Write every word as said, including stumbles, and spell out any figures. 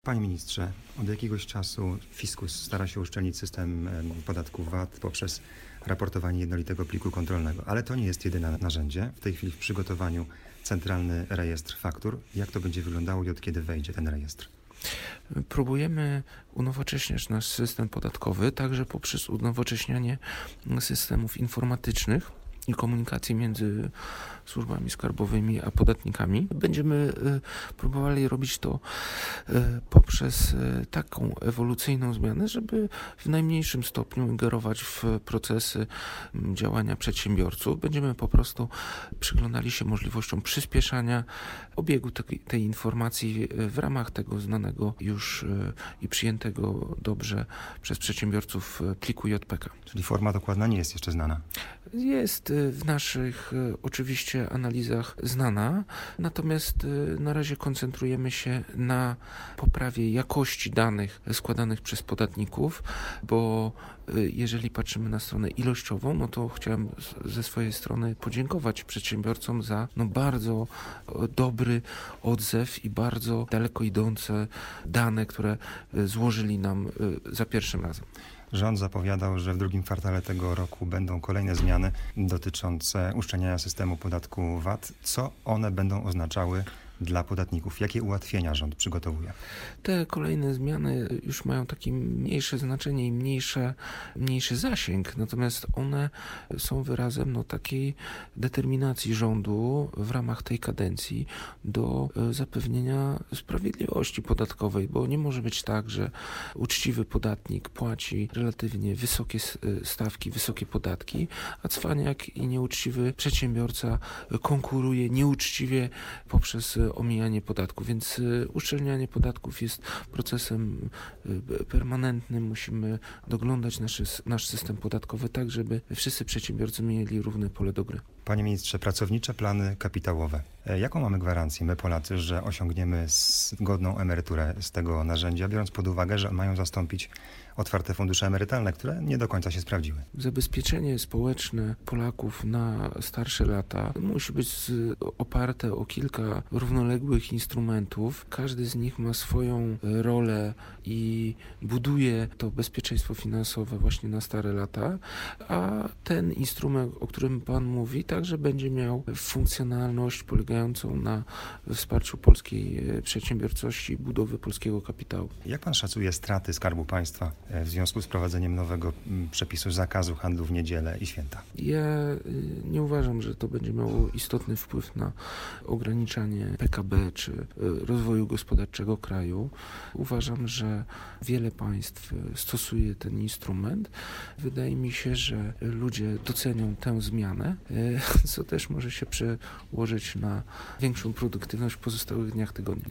Panie ministrze, od jakiegoś czasu Fiskus stara się uszczelnić system podatku V A T poprzez raportowanie jednolitego pliku kontrolnego, ale to nie jest jedyne narzędzie. W tej chwili w przygotowaniu centralny rejestr faktur. Jak to będzie wyglądało i od kiedy wejdzie ten rejestr? Próbujemy unowocześniać nasz system podatkowy także poprzez unowocześnianie systemów informatycznych i komunikacji między służbami skarbowymi a podatnikami. Będziemy próbowali robić to poprzez taką ewolucyjną zmianę, żeby w najmniejszym stopniu ingerować w procesy działania przedsiębiorców. Będziemy po prostu przyglądali się możliwościom przyspieszania obiegu tej, tej informacji w ramach tego znanego już i przyjętego dobrze przez przedsiębiorców pliku J P K. Czyli forma dokładna nie jest jeszcze znana? Jest w naszych oczywiście analizach znana, natomiast na razie koncentrujemy się na poprawie jakości danych składanych przez podatników, bo jeżeli patrzymy na stronę ilościową, no to chciałem ze swojej strony podziękować przedsiębiorcom za no bardzo dobry odzew i bardzo daleko idące dane, które złożyli nam za pierwszym razem. Rząd zapowiadał, że w drugim kwartale tego roku będą kolejne zmiany dotyczące uszczelniania systemu podatku V A T. Co one będą oznaczały dla podatników? Jakie ułatwienia rząd przygotowuje? Te kolejne zmiany już mają takie mniejsze znaczenie i mniejsze, mniejszy zasięg, natomiast one są wyrazem no, takiej determinacji rządu w ramach tej kadencji do zapewnienia sprawiedliwości podatkowej, bo nie może być tak, że uczciwy podatnik płaci relatywnie wysokie stawki, wysokie podatki, a cwaniak i nieuczciwy przedsiębiorca konkuruje nieuczciwie poprzez omijanie podatków, więc uszczelnianie podatków jest procesem permanentnym. Musimy doglądać nasz, nasz system podatkowy tak, żeby wszyscy przedsiębiorcy mieli równe pole do gry. Panie ministrze, pracownicze plany kapitałowe. Jaką mamy gwarancję, my Polacy, że osiągniemy godną emeryturę z tego narzędzia, biorąc pod uwagę, że mają zastąpić otwarte fundusze emerytalne, które nie do końca się sprawdziły? Zabezpieczenie społeczne Polaków na starsze lata musi być oparte o kilka równoległych instrumentów. Każdy z nich ma swoją rolę i buduje to bezpieczeństwo finansowe właśnie na stare lata, a ten instrument, o którym Pan mówi, także będzie miał funkcjonalność polegającą na wsparciu polskiej przedsiębiorczości i budowy polskiego kapitału. Jak Pan szacuje straty Skarbu Państwa w związku z wprowadzeniem nowego przepisu zakazu handlu w niedzielę i święta? Ja nie uważam, że to będzie miało istotny wpływ na ograniczanie P K B czy rozwoju gospodarczego kraju. Uważam, że wiele państw stosuje ten instrument. Wydaje mi się, że ludzie docenią tę zmianę, co też może się przełożyć na większą produktywność w pozostałych dniach tygodnia.